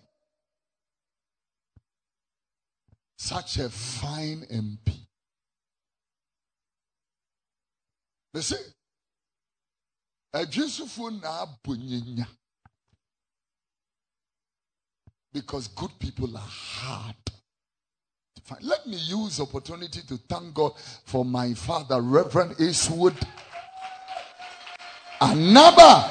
Such a fine M P. Listen, a Josephine na bunyenya. Because good people are hard. Fine. Let me use opportunity to thank God for my father, Reverend Eastwood Anaba.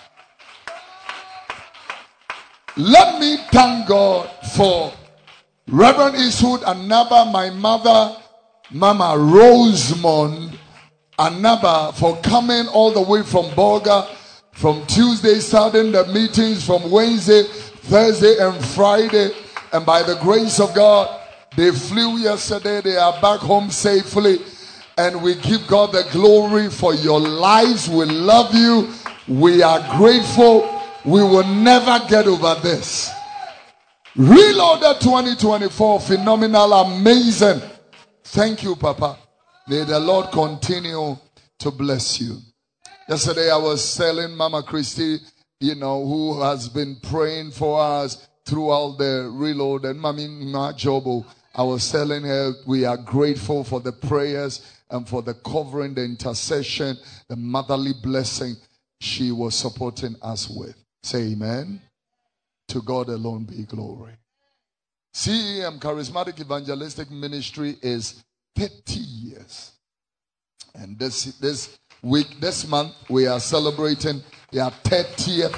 Let me thank God for Reverend Eastwood Anaba, my mother, Mama Rosemond Anaba, for coming all the way from Bolga, from Tuesday, starting the meetings from Wednesday, Thursday, and Friday. And by the grace of God, they flew yesterday. They are back home safely. And we give God the glory for your lives. We love you. We are grateful. We will never get over this. Reloaded twenty twenty-four. Phenomenal. Amazing. Thank you, Papa. May the Lord continue to bless you. Yesterday I was telling Mama Christy, you know, who has been praying for us throughout the reload, and Mami Majobo, I was telling her we are grateful for the prayers and for the covering, the intercession, the motherly blessing she was supporting us with. Say amen. To God alone be glory. C E M Charismatic Evangelistic Ministry is thirty years. And this this week, this month, we are celebrating their thirtieth.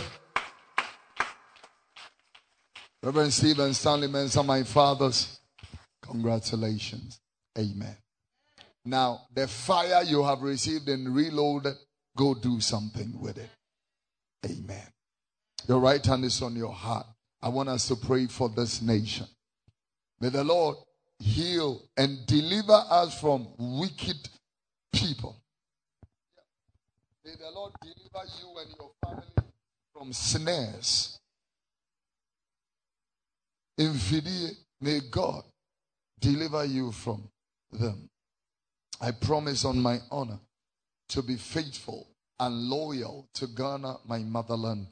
Reverend Stephen Stanley Mensah, my fathers, congratulations. Amen. Now, the fire you have received and reloaded, go do something with it. Amen. Your right hand is on your heart. I want us to pray for this nation. May the Lord heal and deliver us from wicked people. May the Lord deliver you and your family from snares. Infidie, may God deliver you from them. I promise on my honor to be faithful and loyal to Ghana, my motherland,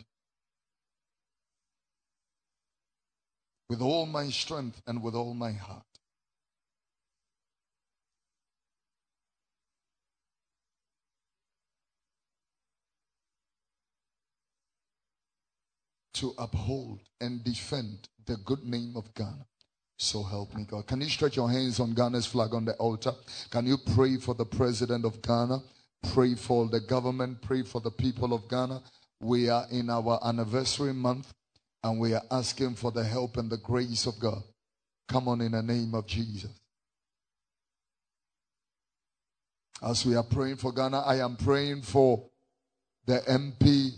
with all my strength and with all my heart. To uphold and defend the good name of Ghana. So help me God. Can you stretch your hands on Ghana's flag on the altar? Can you pray for the president of Ghana? Pray for the government. Pray for the people of Ghana. We are in our anniversary month and we are asking for the help and the grace of God. Come on, in the name of Jesus. As we are praying for Ghana, I am praying for the M P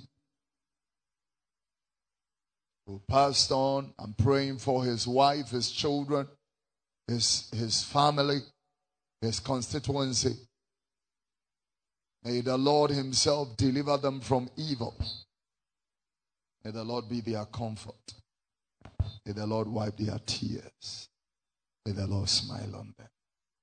who passed on. I'm praying for his wife, his children, his, his family, his constituency. May the Lord himself deliver them from evil. May the Lord be their comfort. May the Lord wipe their tears. May the Lord smile on them.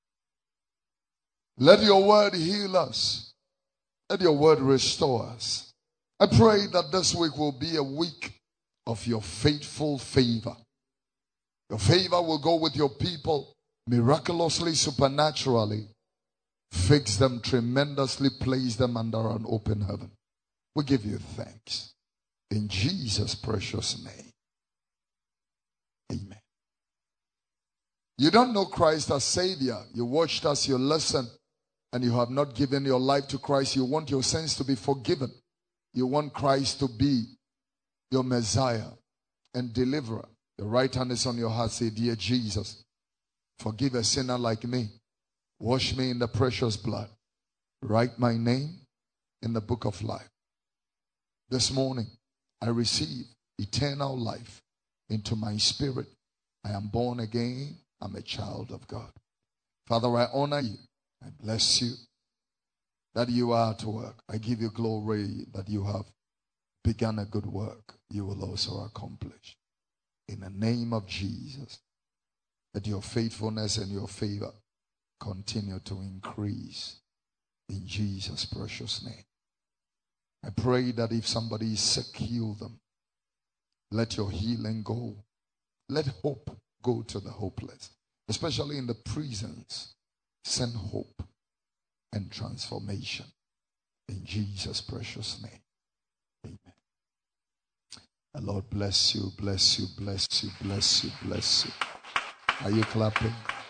Let your word heal us. Let your word restore us. I pray that this week will be a week of your faithful favor. Your favor will go with your people miraculously, supernaturally. Fix them tremendously, place them under an open heaven. We give you thanks. In Jesus' precious name. Amen. You don't know Christ as Savior. You watched us, you listened, and you have not given your life to Christ. You want your sins to be forgiven. You want Christ to be your Messiah and deliverer. The right hand is on your heart. Say, dear Jesus, forgive a sinner like me. Wash me in the precious blood. Write my name in the book of life. This morning, I receive eternal life into my spirit. I am born again. I'm a child of God. Father, I honor you. I bless you that you are at work. I give you glory that you have begun a good work. You will also accomplish. In the name of Jesus, that your faithfulness and your favor continue to increase. In Jesus' precious name. I pray that if somebody is sick, heal them. Let your healing go. Let hope go to the hopeless. Especially in the prisons. Send hope and transformation. In Jesus' precious name. Amen. The Lord bless you, bless you, bless you, bless you, bless you. Are you clapping?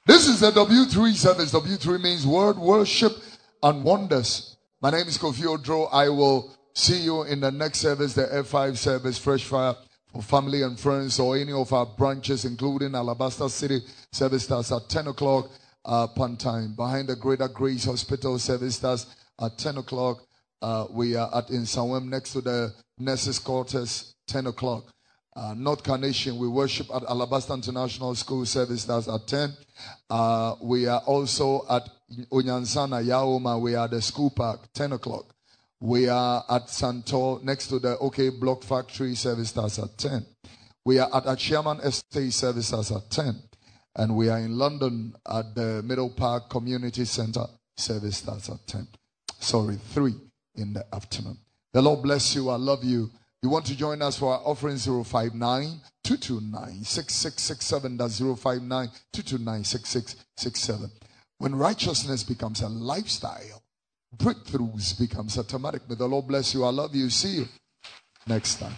This is the W three service. W three means word, worship, and wonders. My name is Kofi Odro. I will see you in the next service, the F five service, Fresh Fire for family and friends, or any of our branches, including Alabaster City service starts at ten o'clock uh, pan time. Behind the Greater Grace Hospital service starts at ten o'clock. Uh, we are at Insawem next to the nurses' quarters, ten o'clock. Uh, North Carnation, we worship at Alabaster International School service starts at ten. Uh, we are also at Onyansana, Yaoma. We are at the school park, ten o'clock. We are at Santor, next to the OK Block Factory, service starts at ten. We are at Achiaman Estate, service starts at ten. And we are in London at the Middle Park Community Center, service starts at ten. Sorry, three in the afternoon. The Lord bless you. I love you. You want to join us for our offering? Zero five nine, two two nine, six six six seven. That's zero five nine, two two nine, six six six seven. When righteousness becomes a lifestyle, breakthroughs becomes automatic. May the Lord bless you. I love you. See you next time.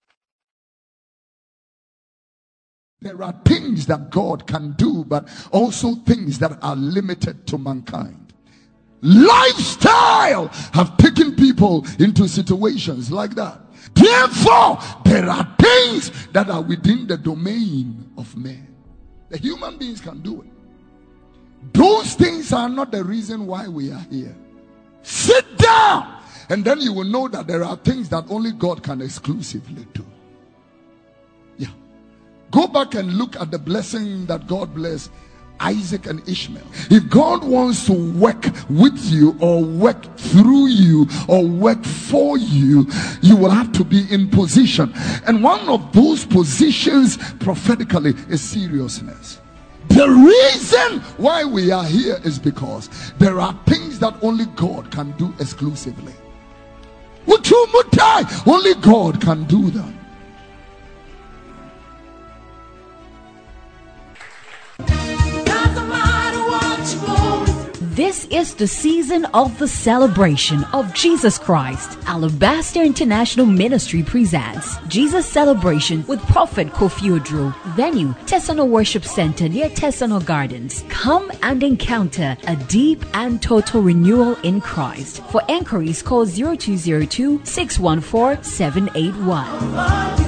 There are things that God can do, but also things that are limited to mankind. Lifestyle have taken people into situations like that. Therefore, there are things that are within the domain of man. The human beings can do it. Those things are not the reason why we are here. Sit down, and then you will know that there are things that only God can exclusively do. Yeah. Go back and look at the blessing that God blessed Isaac and Ishmael. If God wants to work with you or work through you or work for you, you will have to be in position. And one of those positions prophetically is seriousness. The reason why we are here is because there are things that only God can do exclusively. Only God can do them. This is the season of the celebration of Jesus Christ. Alabaster International Ministry presents Jesus Celebration with Prophet Kofi Odro. Venue, Tesano Worship Center near Tesano Gardens. Come and encounter a deep and total renewal in Christ. For enquiries, call zero two zero two, six one four, seven eight one.